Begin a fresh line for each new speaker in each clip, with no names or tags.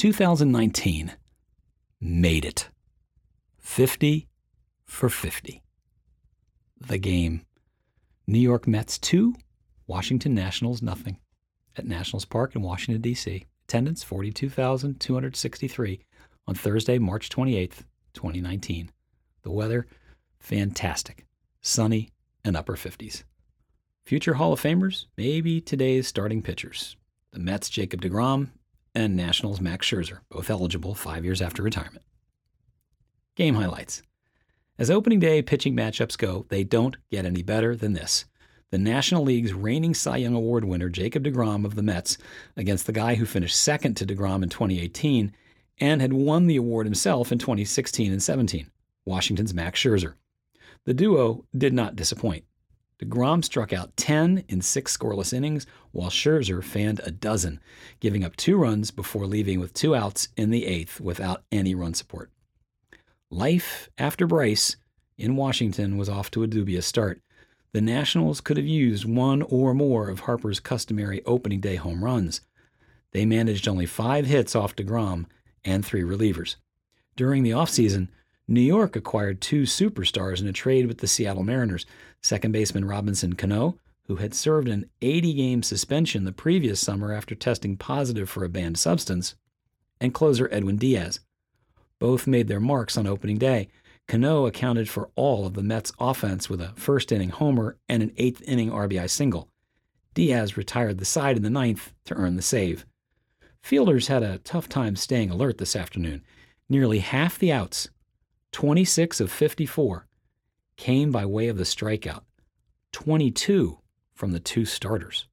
2019 made it. 50 for 50. The game. New York Mets 2, Washington Nationals nothing at Nationals Park in Washington, D.C. Attendance 42,263 on Thursday, March 28th, 2019. The weather, fantastic. Sunny and upper 50s. Future Hall of Famers, maybe today's starting pitchers. The Mets' Jacob deGrom and Nationals' Max Scherzer, both eligible 5 years after retirement. Game highlights. As opening day pitching matchups go, they don't get any better than this. The National League's reigning Cy Young Award winner, Jacob deGrom of the Mets, against the guy who finished second to deGrom in 2018 and had won the award himself in 2016 and 17, Washington's Max Scherzer. The duo did not disappoint. deGrom struck out 10 in 6 scoreless innings, while Scherzer fanned a dozen, giving up 2 runs before leaving with 2 outs in the 8th without any run support. Life after Bryce in Washington was off to a dubious start. The Nationals could have used one or more of Harper's customary opening day home runs. They managed only 5 hits off deGrom and 3 relievers. During the offseason, New York acquired 2 superstars in a trade with the Seattle Mariners, second baseman Robinson Cano, who had served an 80-game suspension the previous summer after testing positive for a banned substance, and closer Edwin Diaz. Both made their marks on opening day. Cano accounted for all of the Mets' offense with a first-inning homer and an 8th-inning RBI single. Diaz retired the side in the 9th to earn the save. Fielders had a tough time staying alert this afternoon. Nearly half the outs, 26 of 54, came by way of the strikeout, 22 from the 2 starters.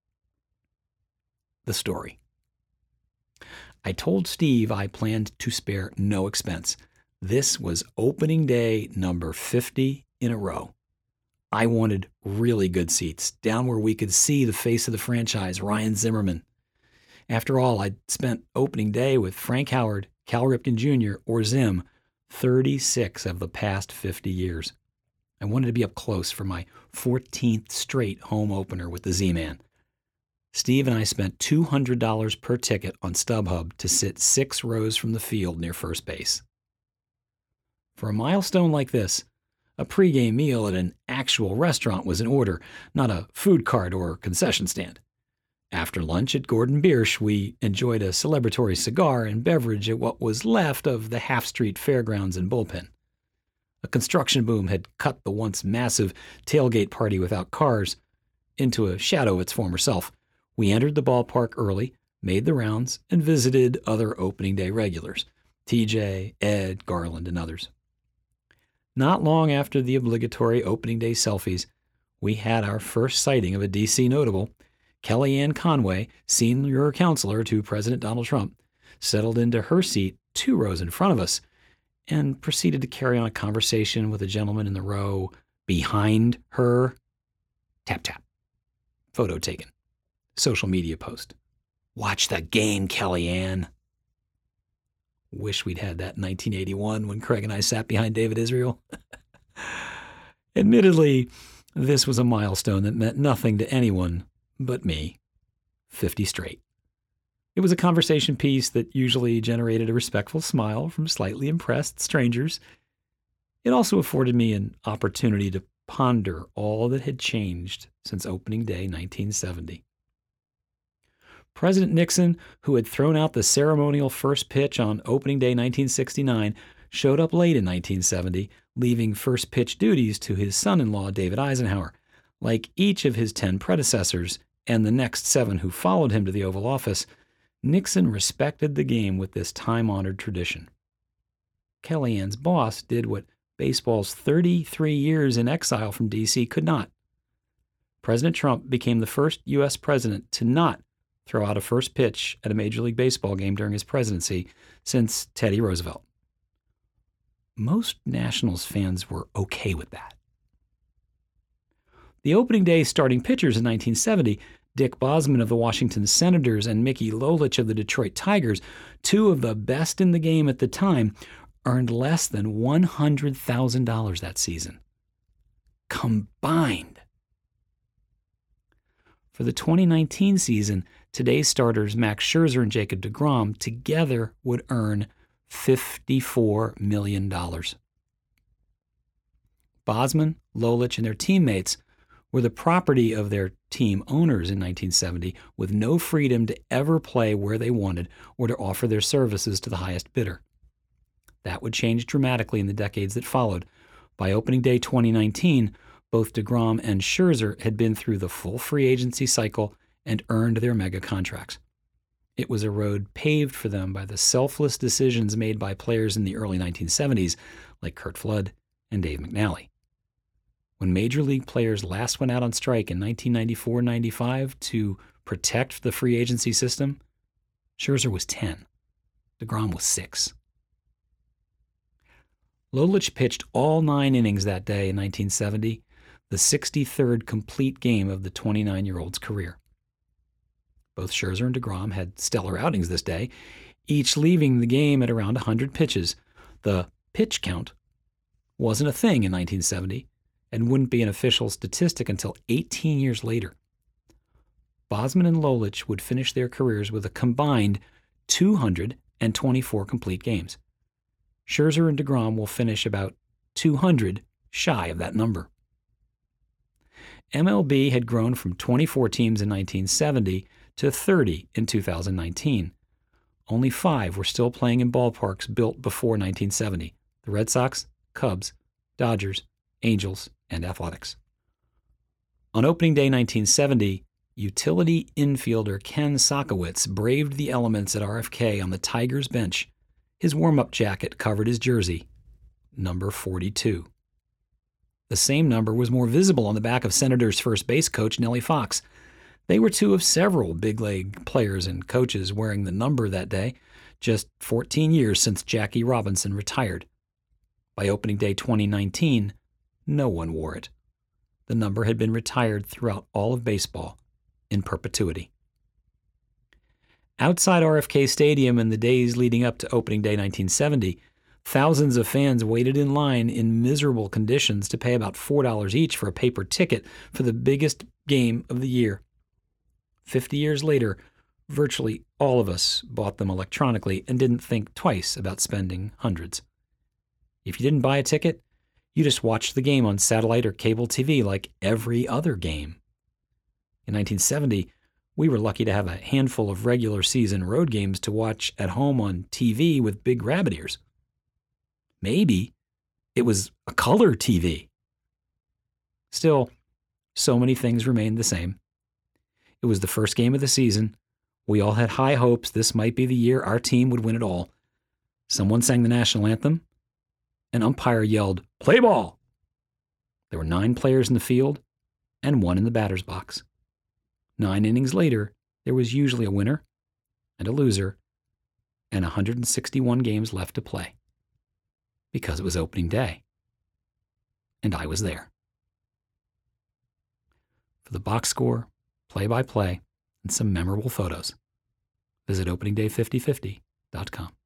The story. I told Steve I planned to spare no expense. This was opening day number 50 in a row. I wanted really good seats, down where we could see the face of the franchise, Ryan Zimmerman. After all, I'd spent opening day with Frank Howard, Cal Ripken Jr., or Zim 36 of the past 50 years. I wanted to be up close for my 14th straight home opener with the Z-Man. Steve and I spent $200 per ticket on StubHub to sit 6 rows from the field near first base. For a milestone like this, a pregame meal at an actual restaurant was in order, not a food cart or concession stand. After lunch at Gordon Biersch, we enjoyed a celebratory cigar and beverage at what was left of the Half Street Fairgrounds and Bullpen. A construction boom had cut the once massive tailgate party without cars into a shadow of its former self. We entered the ballpark early, made the rounds, and visited other opening day regulars, TJ, Ed, Garland, and others. Not long after the obligatory opening day selfies, we had our first sighting of a D.C. notable. Kellyanne Conway, senior counselor to President Donald Trump, settled into her seat 2 rows in front of us and proceeded to carry on a conversation with a gentleman in the row behind her. Tap, tap. Photo taken. Social media post. Watch the game, Kellyanne. Wish we'd had that in 1981 when Craig and I sat behind David Israel. Admittedly, this was a milestone that meant nothing to anyone but me. 50 straight. It was a conversation piece that usually generated a respectful smile from slightly impressed strangers. It also afforded me an opportunity to ponder all that had changed since opening day 1970. President Nixon, who had thrown out the ceremonial first pitch on opening day 1969, showed up late in 1970, leaving first pitch duties to his son-in-law, David Eisenhower. Like each of his 10 predecessors and the next 7 who followed him to the Oval Office, Nixon respected the game with this time-honored tradition. Kellyanne's boss did what baseball's 33 years in exile from D.C. could not. President Trump became the first U.S. president to not throw out a first pitch at a Major League Baseball game during his presidency since Teddy Roosevelt. Most Nationals fans were okay with that. The opening day starting pitchers in 1970, Dick Bosman of the Washington Senators and Mickey Lolich of the Detroit Tigers, 2 of the best in the game at the time, earned less than $100,000 that season. Combined. For the 2019 season, today's starters Max Scherzer and Jacob deGrom together would earn $54 million. Bosman, Lolich, and their teammates were the property of their team owners in 1970, with no freedom to ever play where they wanted or to offer their services to the highest bidder. That would change dramatically in the decades that followed. By opening day 2019, both deGrom and Scherzer had been through the full free agency cycle and earned their mega contracts. It was a road paved for them by the selfless decisions made by players in the early 1970s like Curt Flood and Dave McNally. When Major League players last went out on strike in 1994-95 to protect the free agency system, Scherzer was 10. deGrom was 6. Lolich pitched all 9 innings that day in 1970, the 63rd complete game of the 29-year-old's career. Both Scherzer and deGrom had stellar outings this day, each leaving the game at around 100 pitches. The pitch count wasn't a thing in 1970 and wouldn't be an official statistic until 18 years later. Bosman and Lolich would finish their careers with a combined 224 complete games. Scherzer and deGrom will finish about 200 shy of that number. MLB had grown from 24 teams in 1970 to 30 in 2019. Only 5 were still playing in ballparks built before 1970: the Red Sox, Cubs, Dodgers, Angels, and Athletics. On opening day 1970, utility infielder Ken Sakowitz braved the elements at RFK on the Tigers bench. His warm-up jacket covered his jersey, number 42. The same number was more visible on the back of Senators' first base coach Nellie Fox. They were 2 of several big-league players and coaches wearing the number that day, just 14 years since Jackie Robinson retired. By opening day 2019, no one wore it. The number had been retired throughout all of baseball in perpetuity. Outside RFK Stadium in the days leading up to opening day 1970, thousands of fans waited in line in miserable conditions to pay about $4 each for a paper ticket for the biggest game of the year. 50 years later, virtually all of us bought them electronically and didn't think twice about spending hundreds. If you didn't buy a ticket, you just watched the game on satellite or cable TV like every other game. In 1970, we were lucky to have a handful of regular season road games to watch at home on TV with big rabbit ears. Maybe it was a color TV. Still, so many things remained the same. It was the first game of the season. We all had high hopes this might be the year our team would win it all. Someone sang the national anthem. An umpire yelled, "Play ball!" There were 9 players in the field and 1 in the batter's box. 9 innings later, there was usually a winner and a loser and 161 games left to play. Because it was opening day. And I was there. For the box score, play-by-play, and some memorable photos, visit openingday5050.com.